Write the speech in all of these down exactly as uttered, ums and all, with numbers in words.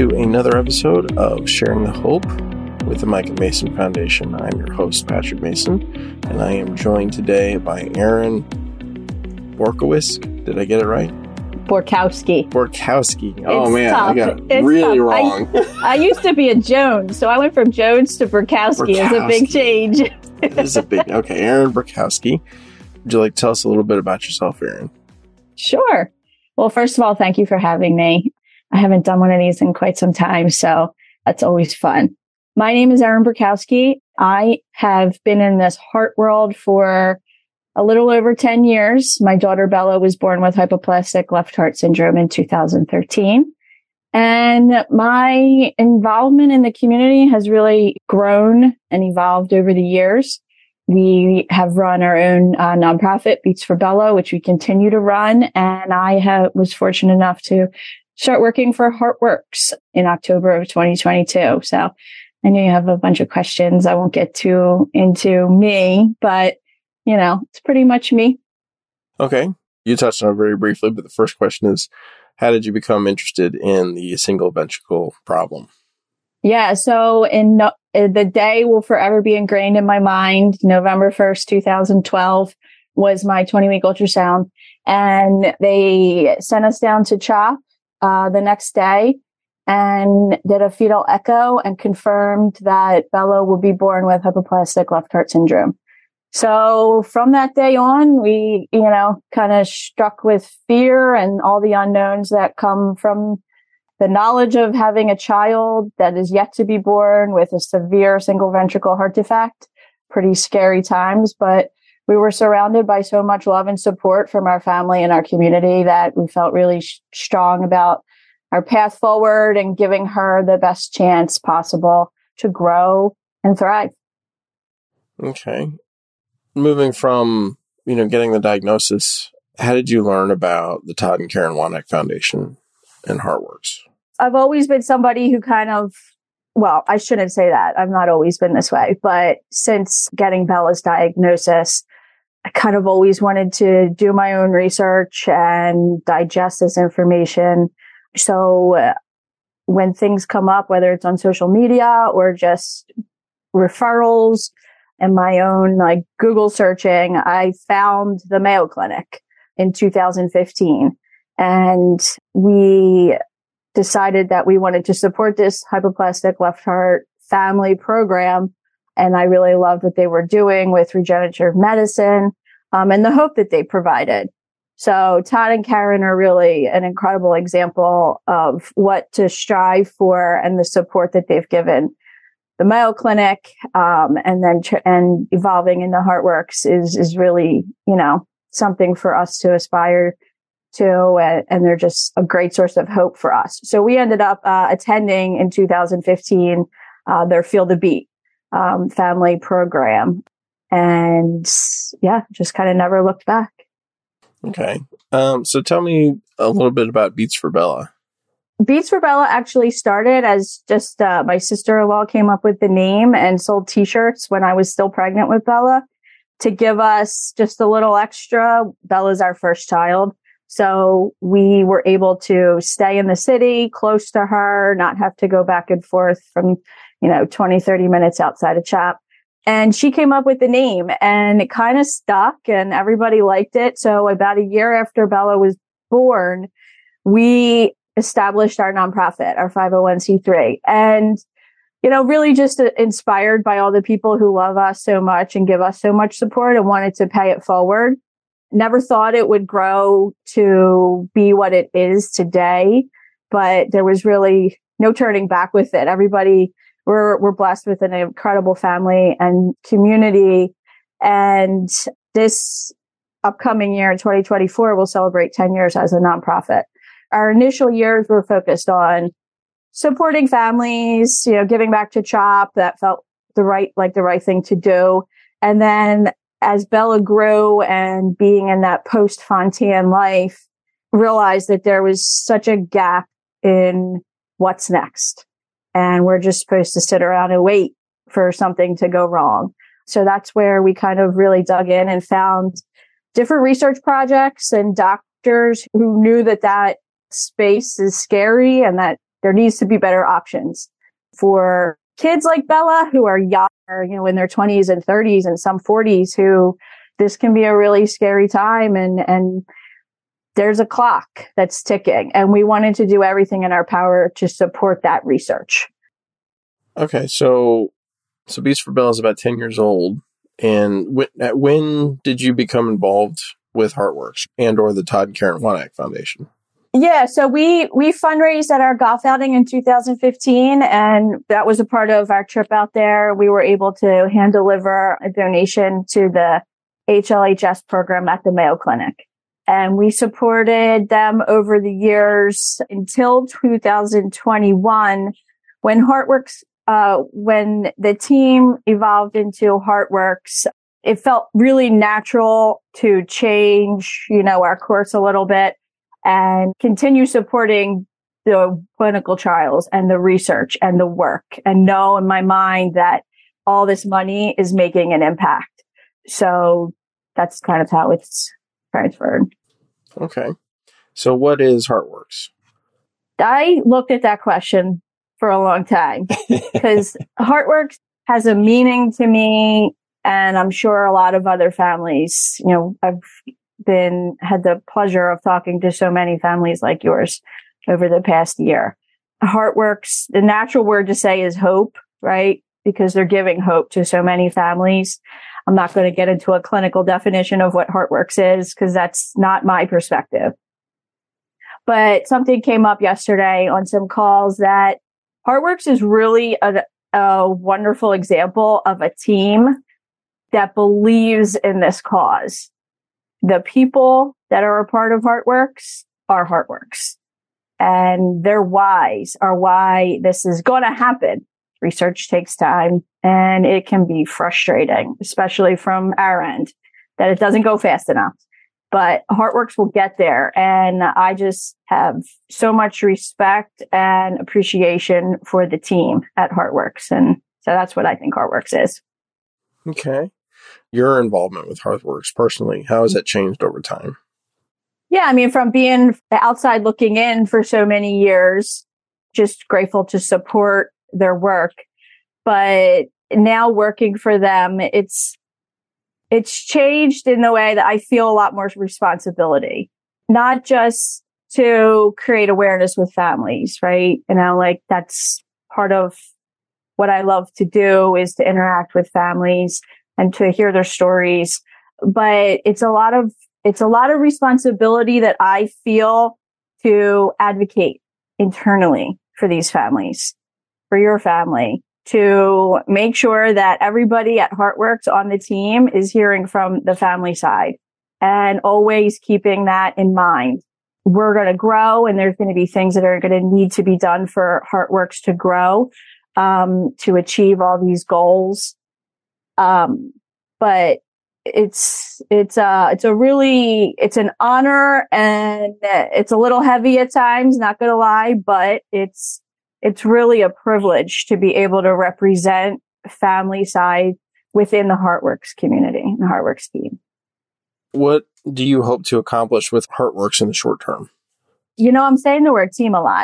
to another episode of Sharing the Hope with the Micah Mason Foundation. I'm your host, Patrick Mason, and I am joined today by Erin Borkowitz. Did I get it right? Borkowski. Borkowski. Oh, it's man, tough. I got it it's really tough. wrong. I, I used to be a Jones, so I went from Jones to Borkowski. It's a big change. It is a big... Okay, Erin Borkowski. Would you like to tell us a little bit about yourself, Erin? Sure. Well, first of all, thank you for having me. I haven't done one of these in quite some time, so that's always fun. My name is Erin Borkowski. I have been in this heart world for a little over ten years. My daughter Bella was born with hypoplastic left heart syndrome in two thousand thirteen. And my involvement in the community has really grown and evolved over the years. We have run our own uh, nonprofit, Beats for Bella, which we continue to run. And I have, was fortunate enough to start working for HeartWorks in October of twenty twenty-two. So I know you have a bunch of questions. I won't get too into me, but, you know, it's pretty much me. Okay. You touched on it very briefly, but the first question is, how did you become interested in the single ventricle problem? Yeah. So in no, the day will forever be ingrained in my mind. November first, twenty twelve was my twenty week ultrasound. And they sent us down to CHOP uh, the next day and did a fetal echo and confirmed that Bella would be born with hypoplastic left heart syndrome. So from that day on, we, you know, kind of struck with fear and all the unknowns that come from the knowledge of having a child that is yet to be born with a severe single ventricle heart defect. Pretty scary times, but we were surrounded by so much love and support from our family and our community that we felt really sh- strong about our path forward and giving her the best chance possible to grow and thrive. Okay. Moving from, you know, getting the diagnosis, how did you learn about the Todd and Karen Wanek Foundation and HeartWorks? I've always been somebody who kind of, well, I shouldn't say that. I've not always been this way, but since getting Bella's diagnosis, I kind of always wanted to do my own research and digest this information. So uh, when things come up, whether it's on social media or just referrals and my own like Google searching, I found the Mayo Clinic in two thousand fifteen. And we decided that we wanted to support this hypoplastic left heart family program. And I really loved what they were doing with regenerative medicine um, and the hope that they provided. So Todd and Karen are really an incredible example of what to strive for and the support that they've given. The Mayo Clinic um, and then tr- and evolving into HeartWorks is is really, you know, something for us to aspire to, and, and they're just a great source of hope for us. So we ended up uh, attending in two thousand fifteen uh, their Feel the Beat um, family program, and yeah, just kind of never looked back. Okay, um, so tell me a little bit about Beats for Bella. Beats for Bella actually started as just uh, my sister-in-law came up with the name and sold T-shirts when I was still pregnant with Bella to give us just a little extra. Bella's our first child. So we were able to stay in the city, close to her, not have to go back and forth from, you know, twenty, thirty minutes outside of CHOP. And she came up with the name and it kind of stuck and everybody liked it. So about a year after Bella was born, we established our nonprofit, our five oh one c three. And, you know, really just inspired by all the people who love us so much and give us so much support and wanted to pay it forward. Never thought it would grow to be what it is today, but there was really no turning back with it. Everybody, we're, we're blessed with an incredible family and community. And this upcoming year in twenty twenty-four, we'll celebrate ten years as a nonprofit. Our initial years were focused on supporting families, you know, giving back to CHOP. That felt the right, like the right thing to do. And then as Bella grew and being in that post-Fontan life, realized that there was such a gap in what's next. And we're just supposed to sit around and wait for something to go wrong. So that's where we kind of really dug in and found different research projects and doctors who knew that that space is scary and that there needs to be better options for kids like Bella who are young, you know, in their twenties and thirties and some forties, who this can be a really scary time. And, and there's a clock that's ticking, and we wanted to do everything in our power to support that research. Okay. So, so Beats for Bella is about ten years old. And when, when did you become involved with HeartWorks and or the Todd and Karen Wanak Foundation? Yeah, so we we fundraised at our golf outing in two thousand fifteen, and that was a part of our trip out there. We were able to hand deliver a donation to the H L H S program at the Mayo Clinic. And we supported them over the years until two thousand twenty-one, when HeartWorks, uh, when the team evolved into HeartWorks. It felt really natural to change, you know, our course a little bit and continue supporting the clinical trials and the research and the work, and know in my mind that all this money is making an impact. So that's kind of how it's transferred. Okay. So what is HeartWorks? I looked at that question for a long time because HeartWorks has a meaning to me, and I'm sure a lot of other families. You know, I've been had the pleasure of talking to so many families like yours over the past year. HeartWorks, the natural word to say is hope, right? Because they're giving hope to so many families. I'm not going to get into a clinical definition of what HeartWorks is because that's not my perspective. But something came up yesterday on some calls that HeartWorks is really a, a wonderful example of a team that believes in this cause. The people that are a part of HeartWorks are HeartWorks, and their whys are why this is going to happen. Research takes time, and it can be frustrating, especially from our end, that it doesn't go fast enough. But HeartWorks will get there, and I just have so much respect and appreciation for the team at HeartWorks, and so that's what I think HeartWorks is. Okay. Your involvement with HeartWorks personally, how has that changed over time? Yeah, I mean, from being outside looking in for so many years, just grateful to support their work. But now working for them, it's it's changed in the way that I feel a lot more responsibility, not just to create awareness with families, right? You know, like that's part of what I love to do, is to interact with families and to hear their stories. But it's a lot of, it's a lot of responsibility that I feel to advocate internally for these families, for your family, to make sure that everybody at HeartWorks on the team is hearing from the family side, and always keeping that in mind. We're going to grow, and there's going to be things that are going to need to be done for HeartWorks to grow, um, to achieve all these goals. Um, but it's, it's, uh, it's a really, it's an honor, and it's a little heavy at times, not going to lie, but it's, it's really a privilege to be able to represent family side within the HeartWorks community, the HeartWorks team. What do you hope to accomplish with HeartWorks in the short term? You know, I'm saying the word team a lot,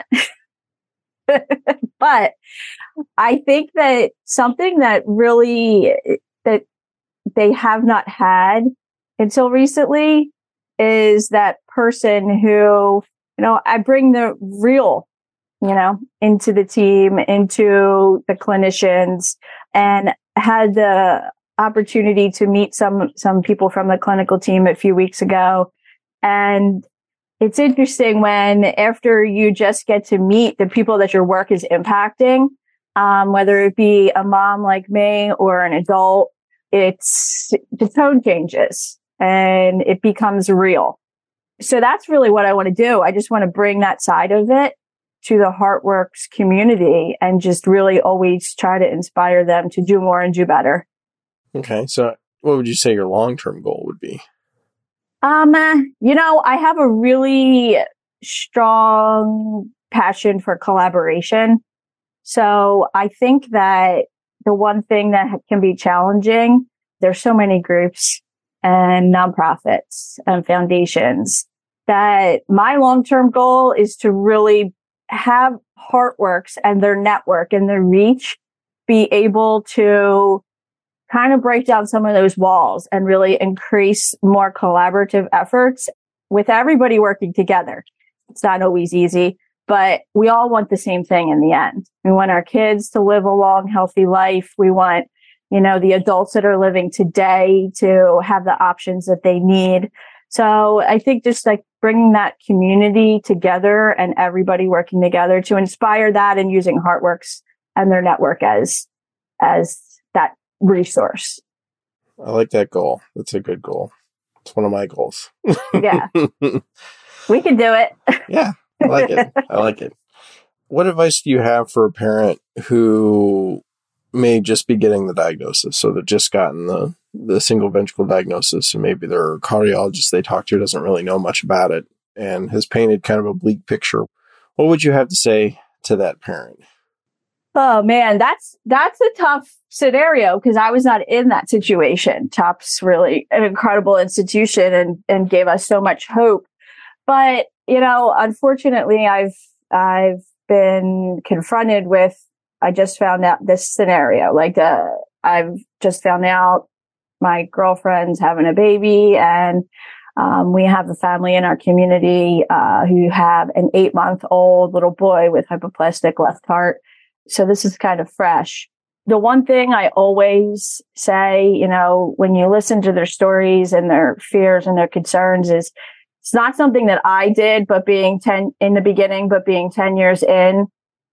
but I think that something that really, that they have not had until recently is that person who, you know, I bring the real, you know, into the team, into the clinicians, and had the opportunity to meet some, some people from the clinical team a few weeks ago. And it's interesting when, after you just get to meet the people that your work is impacting, um, whether it be a mom like me or an adult, it's, the tone changes and it becomes real. So that's really what I want to do. I just want to bring that side of it to the HeartWorks community and just really always try to inspire them to do more and do better. Okay. So what would you say your long-term goal would be? Um, you know, I have a really strong passion for collaboration. So I think that the one thing that can be challenging, there's so many groups and nonprofits and foundations, that my long-term goal is to really have Heartworks and their network and their reach be able to kind of break down some of those walls and really increase more collaborative efforts with everybody working together. It's not always easy, but we all want the same thing in the end. We want our kids to live a long, healthy life. We want, you know, the adults that are living today to have the options that they need. So I think just like bringing that community together and everybody working together to inspire that and using Heartworks and their network as, as that resource. I like that goal. That's a good goal. It's one of my goals. Yeah. We can do it. Yeah. I like it. I like it. What advice do you have for a parent who may just be getting the diagnosis? So they've just gotten the, the single ventricle diagnosis, and maybe their cardiologist they talk to doesn't really know much about it and has painted kind of a bleak picture. What would you have to say to that parent? Oh man, that's, that's a tough scenario because I was not in that situation. CHOP's really an incredible institution and, and gave us so much hope. But, you know, unfortunately, I've, I've been confronted with, I just found out this scenario. Like, uh, I've just found out my girlfriend's having a baby, and um, we have a family in our community uh, who have an eight month old little boy with hypoplastic left heart. So this is kind of fresh. The one thing I always say, you know, when you listen to their stories and their fears and their concerns is it's not something that I did, but being ten in the beginning, but being ten years in,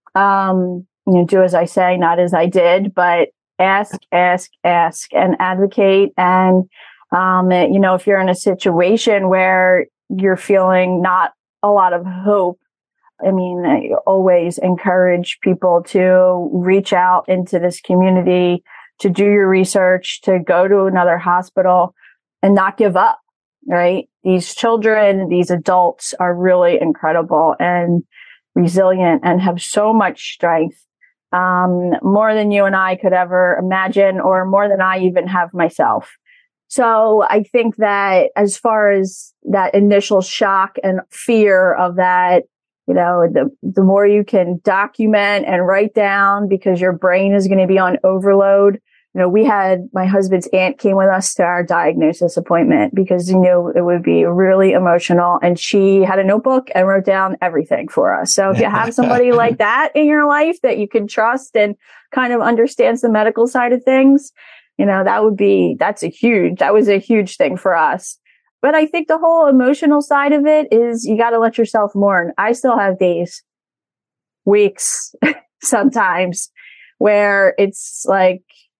um, you know, do as I say, not as I did, but ask, ask, ask and advocate. And, um, you know, if you're in a situation where you're feeling not a lot of hope, I mean, I always encourage people to reach out into this community, to do your research, to go to another hospital and not give up, right? These children, these adults are really incredible and resilient and have so much strength, um, more than you and I could ever imagine, or more than I even have myself. So I think that as far as that initial shock and fear of that, you know, the, the more you can document and write down, because your brain is going to be on overload. You know, we had my husband's aunt came with us to our diagnosis appointment because, you know, it would be really emotional, and she had a notebook and wrote down everything for us. So if you have somebody like that in your life that you can trust and kind of understands the medical side of things, you know, that would be, that's a huge, that was a huge thing for us. But I think the whole emotional side of it is you got to let yourself mourn. I still have days, weeks, sometimes where it's like,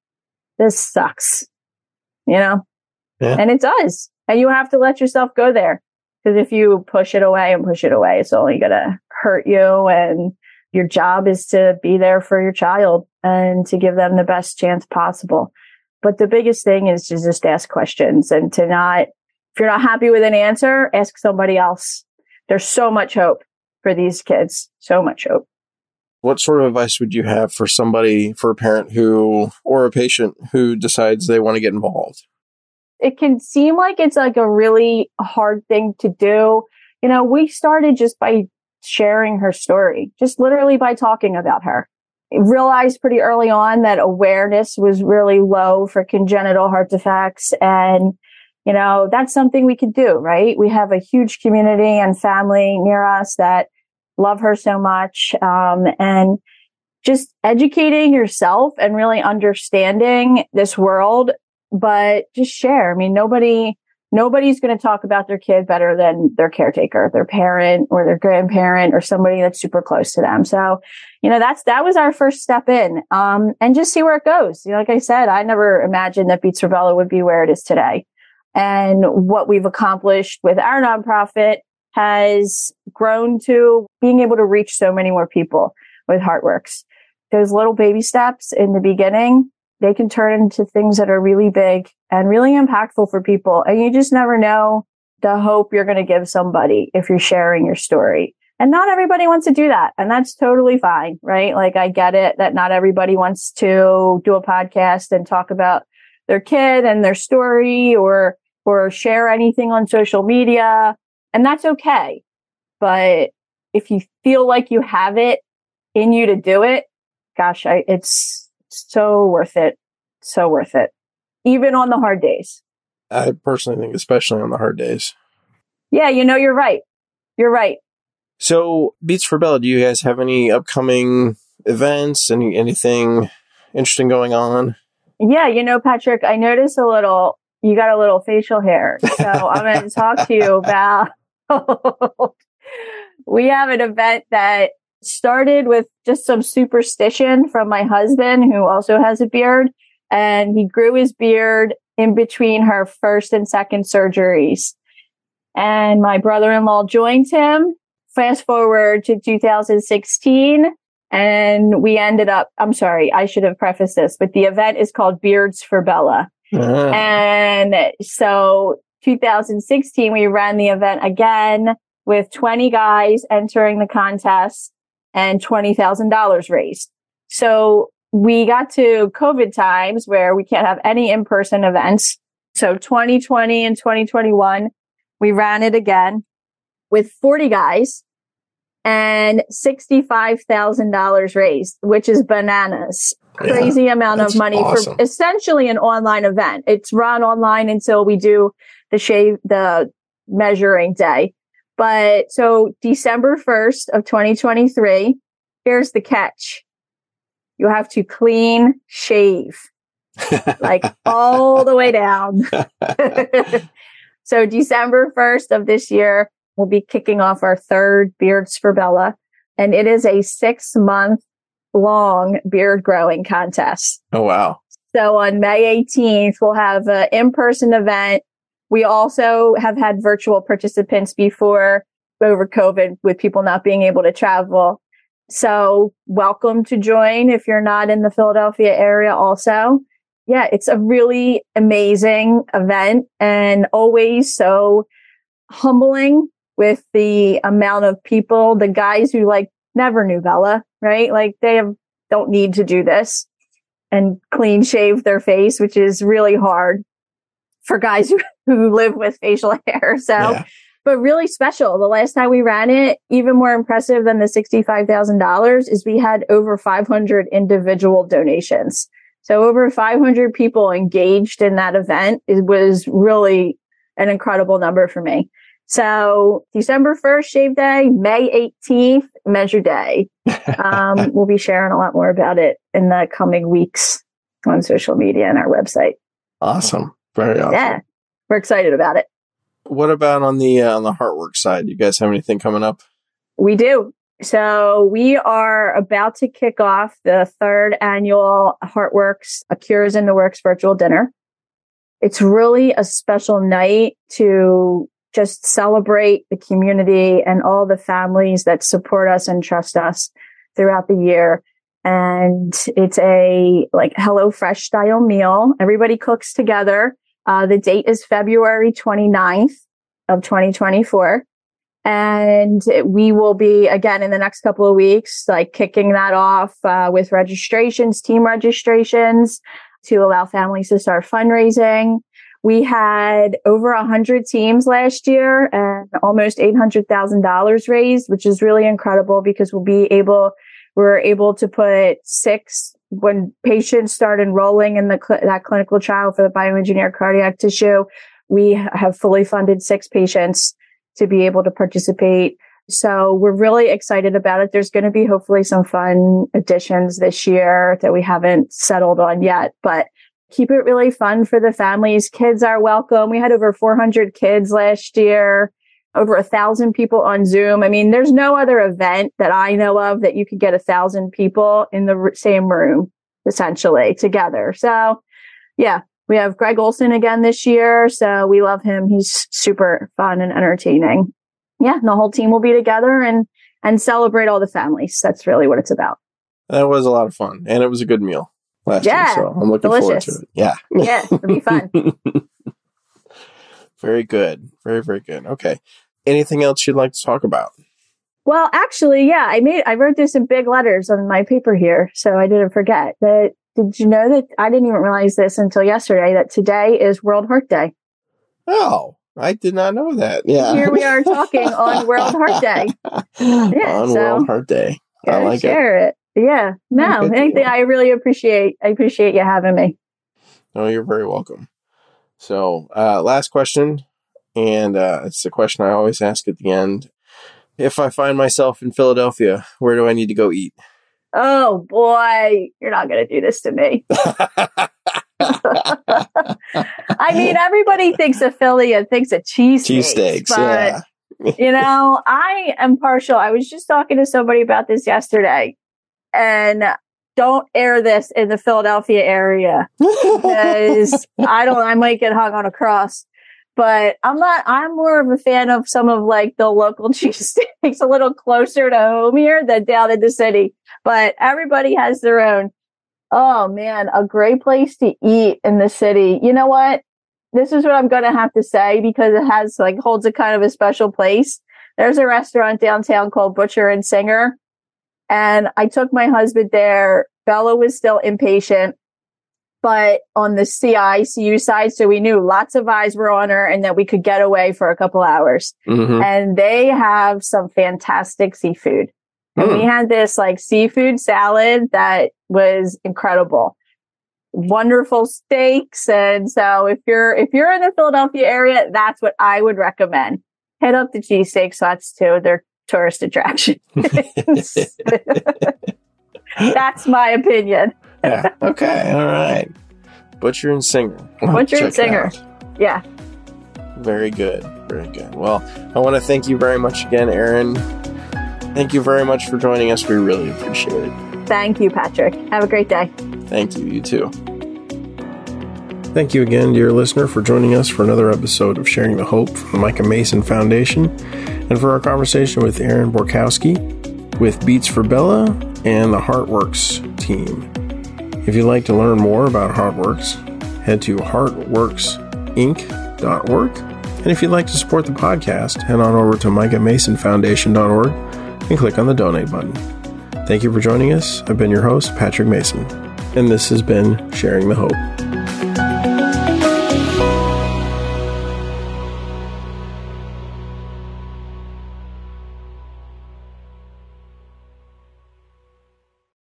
this sucks, you know, yeah. And it does. And you have to let yourself go there, because if you push it away and push it away, it's only going to hurt you. And your job is to be there for your child and to give them the best chance possible. But the biggest thing is to just ask questions and to not, if you're not happy with an answer, ask somebody else. There's so much hope for these kids. So much hope. What sort of advice would you have for somebody, for a parent who, or a patient who decides they want to get involved? It can seem like it's like a really hard thing to do. You know, we started just by sharing her story, just literally by talking about her. I realized pretty early on that awareness was really low for congenital heart defects, and you know, that's something we could do, right? We have a huge community and family near us that love her so much. Um, and just educating yourself and really understanding this world, but just share. I mean, nobody, nobody's going to talk about their kid better than their caretaker, their parent or their grandparent or somebody that's super close to them. So, you know, that's, that was our first step in, um, and just see where it goes. You know, like I said, I never imagined that Beats for Bella would be where it is today. And what we've accomplished with our nonprofit has grown to being able to reach so many more people with Heartworks. Those little baby steps in the beginning, they can turn into things that are really big and really impactful for people. And you just never know the hope you're going to give somebody if you're sharing your story. And not everybody wants to do that. And that's totally fine, right? Like, I get it that not everybody wants to do a podcast and talk about their kid and their story, or or share anything on social media. And that's okay. But if you feel like you have it in you to do it, gosh, I, it's so worth it. So worth it. Even on the hard days. I personally think, especially on the hard days. Yeah, you know, you're right. You're right. So, Beats for Bella, do you guys have any upcoming events? Any anything interesting going on? Yeah, you know, Patrick, I noticed a little, you got a little facial hair. So I'm going to talk to you about, we have an event that started with just some superstition from my husband, who also has a beard, and he grew his beard in between her first and second surgeries. And my brother-in-law joined him. Fast forward to two thousand sixteen, and we ended up, I'm sorry, I should have prefaced this, but the event is called Beards for Bella. Uh-huh. And so two thousand sixteen, we ran the event again with twenty guys entering the contest and twenty thousand dollars raised. So we got to COVID times where we can't have any in-person events. So twenty twenty and twenty twenty-one, we ran it again with forty guys and sixty-five thousand dollars raised, which is bananas. Crazy yeah, amount of money awesome. For essentially an online event. It's run online until we do the shave, the measuring day. But so December first of twenty twenty-three, here's the catch. You have to clean shave, like all the way down. So December first of this year, we'll be kicking off our third Beards for Bella, and it is a six month long beard growing contest. Oh, wow. So on May eighteenth, we'll have an in-person event. We also have had virtual participants before over COVID with people not being able to travel. So welcome to join if you're not in the Philadelphia area also. Yeah, it's a really amazing event and always so humbling with the amount of people, the guys who like never knew Bella, right? Like they have, don't need to do this and clean shave their face, which is really hard for guys who, who live with facial hair. So, yeah. But really special. The last time we ran it, even more impressive than the sixty-five thousand dollars is we had over five hundred individual donations. So over five hundred people engaged in that event. It was really an incredible number for me. So December first, shave day, May eighteenth, measure day. Um, we'll be sharing a lot more about it in the coming weeks on social media and our website. Awesome. Very awesome. Yeah. We're excited about it. What about on the, uh, on the Heartworks side? You guys have anything coming up? We do. So we are about to kick off the third annual Heartworks, A Cures in the Works virtual dinner. It's really a special night to just celebrate the community and all the families that support us and trust us throughout the year. And it's a like HelloFresh style meal. Everybody cooks together. Uh, the date is February twenty-ninth of twenty twenty-four. And we will be, again, in the next couple of weeks, like kicking that off uh, with registrations, team registrations to allow families to start fundraising. We had over one hundred teams last year and almost eight hundred thousand dollars raised, which is really incredible because we'll be able, we're able to put six, when patients start enrolling in the cl- that clinical trial for the bioengineered cardiac tissue, we have fully funded six patients to be able to participate. So we're really excited about it. There's going to be hopefully some fun additions this year that we haven't settled on yet, but keep it really fun for the families. Kids are welcome. We had over four hundred kids last year, over a thousand people on Zoom. I mean, there's no other event that I know of that you could get a thousand people in the same room, essentially, together. So yeah, we have Greg Olson again this year. So we love him. He's super fun and entertaining. Yeah, and the whole team will be together and, and celebrate all the families. That's really what it's about. That was a lot of fun. And it was a good meal last yeah, year. So I'm looking delicious. forward to it. Yeah. Yeah, it'll be fun. Very good. Very, very good. Okay. Anything else you'd like to talk about? Well, actually, yeah, I made, I wrote this in big letters on my paper here. So I didn't forget that. Did you know that I didn't even realize this until yesterday that today is World Heart Day? Oh, I did not know that. Yeah. Here we are talking on World Heart Day. Yeah, on so, World Heart Day. I like share it. it. Yeah. No, anything. I really appreciate. I appreciate you having me. Oh, you're very welcome. So, uh, last question, and uh, it's the question I always ask at the end. If I find myself in Philadelphia, where do I need to go eat? Oh boy, you're not going to do this to me. I mean, everybody thinks of Philly and thinks of cheesesteaks. Cheesesteaks, yeah. You know, I am partial. I was just talking to somebody about this yesterday, and don't air this in the Philadelphia area because I don't, I might get hung on a cross. But I'm not, I'm more of a fan of some of like the local cheesesteaks a little closer to home here than down in the city. But everybody has their own. Oh man, a great place to eat in the city. You know what? This is what I'm going to have to say because it has like holds a kind of a special place. There's a restaurant downtown called Butcher and Singer. And I took my husband there. Bella was still impatient, but on the C I C U side. So we knew lots of eyes were on her and that we could get away for a couple hours. Mm-hmm. And they have some fantastic seafood. And mm. we had this like seafood salad that was incredible. Wonderful steaks. And so if you're, if you're in the Philadelphia area, that's what I would recommend. Hit up the cheesesteak spots too. They're tourist attraction. That's my opinion. Yeah. Okay. All right. Butcher and Singer. Butcher and Singer. Yeah. Very good. Very good. Well, I want to thank you very much again, Erin. Thank you very much for joining us. We really appreciate it. Thank you, Patrick. Have a great day. Thank you. You too. Thank you again, dear listener, for joining us for another episode of Sharing the Hope from the Micah Mason Foundation and for our conversation with Erin Borkowski with Beats for Bella and the Heartworks team. If you'd like to learn more about Heartworks, head to heartworks inc dot org. And if you'd like to support the podcast, head on over to micah mason foundation dot org and click on the donate button. Thank you for joining us. I've been your host, Patrick Mason, and this has been Sharing the Hope.